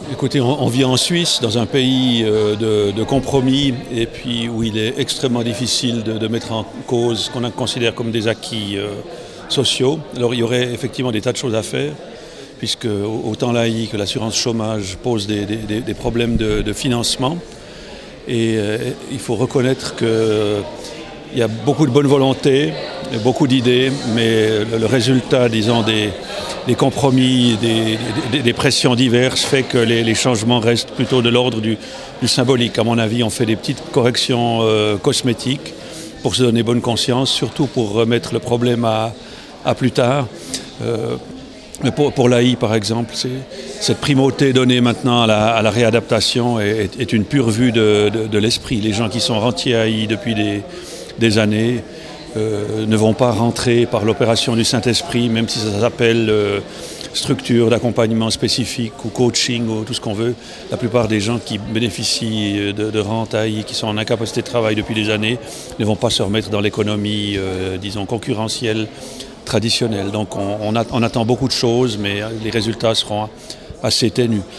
Écoutez, on vit en Suisse, dans un pays de compromis, et puis où il est extrêmement difficile de mettre en cause ce qu'on considère comme des acquis sociaux. Alors il y aurait effectivement des tas de choses à faire, puisque autant l'AI que l'assurance chômage posent des problèmes de financement. Et il faut reconnaître qu'il y a beaucoup de bonne volonté, beaucoup d'idées, mais le résultat, disons, des compromis, des pressions diverses fait que les changements restent plutôt de l'ordre du symbolique. À mon avis, on fait des petites corrections cosmétiques pour se donner bonne conscience, surtout pour remettre le problème à plus tard. Mais pour l'AI, par exemple, cette primauté donnée maintenant à la réadaptation est une pure vue de l'esprit. Les gens qui sont rentiers AI depuis des années ne vont pas rentrer par l'opération du Saint-Esprit, même si ça s'appelle structure d'accompagnement spécifique ou coaching ou tout ce qu'on veut. La plupart des gens qui bénéficient de rente AI, qui sont en incapacité de travail depuis des années, ne vont pas se remettre dans l'économie, disons, concurrentielle, traditionnelle. Donc on attend beaucoup de choses, mais les résultats seront assez ténus.